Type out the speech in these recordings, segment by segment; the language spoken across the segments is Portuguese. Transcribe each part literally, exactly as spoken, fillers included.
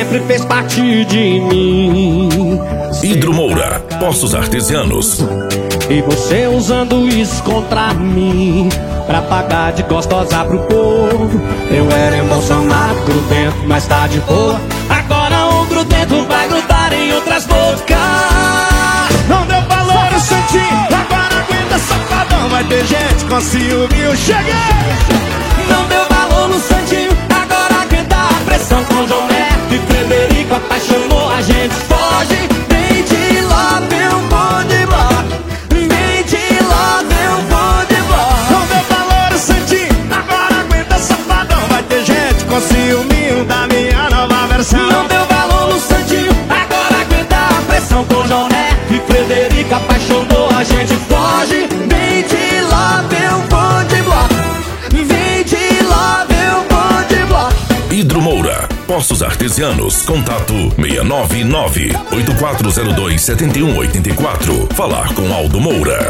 sempre fez parte de mim. Hidromoura, Poços Artesianos. E você usando isso contra mim, pra pagar de gostosa pro povo. Eu era emocionado, grudento, mas tá de boa. Agora o grudento vai grudar em outras bocas. Não deu valor, eu senti, agora aguenta, safadão. Vai ter gente com ciúme, eu cheguei. Não deu valor no santinho, agora aguenta a pressão. Com João Neto e Frederico apaixonou, a gente foge. Vem de lá, meu bom de bloco. Vem de lá, meu bom de bloco. Não deu valor, eu senti, agora aguenta, safadão. Vai ter gente com ciúme da minha nova versão. Não deu valor no santinho, agora aguenta a pressão. Com João Neto e Frederico apaixonou, a gente foge. Vem de lá, meu bom de bloco. Vem de lá, meu bom de bloco. Hidromoura, Poços Artesianos. Contato seis nove nove, oito quatro zero dois, sete um oito quatro. Falar com Aldo Moura.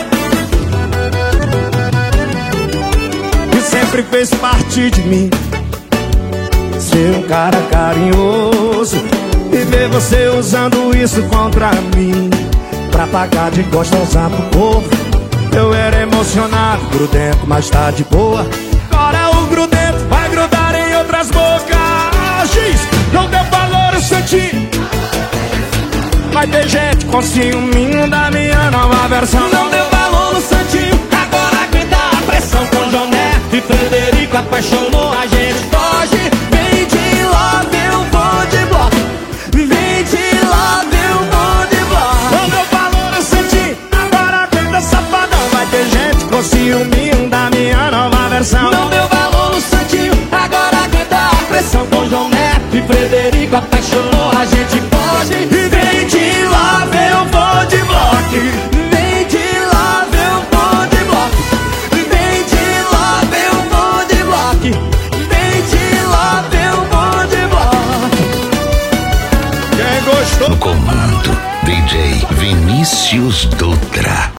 E sempre fez parte de mim ser um cara carinhoso. E ver você usando isso contra mim, pra pagar de gostosa pro povo. Eu era emocionado, grudento, mas tá de boa. Agora o grudento vai grudar em outras bocas. Giz, não deu valor, eu senti. Vai ter gente com ciúminho da minha nova versão. Não deu valor no santinho, agora aguenta a pressão. Com João Neto e Frederico apaixonou, a gente foge. Vem de lá, meu bom de bloco. Vem de lá, meu bom de bloco. Não deu valor, eu senti, agora aguenta, safadão. Vai ter gente com ciúminho da minha nova versão. Não deu valor no santinho, agora aguenta a pressão. Com João Neto e Frederico apaixonou, a gente foge. Vem de lá, meu bom de bloco. Vem de lá, meu bom de bloco. Vem de lá, meu bom de bloco. Vem de lá, meu bom de bloco. Quem gostou? No comando, D J Vinícius Dutra.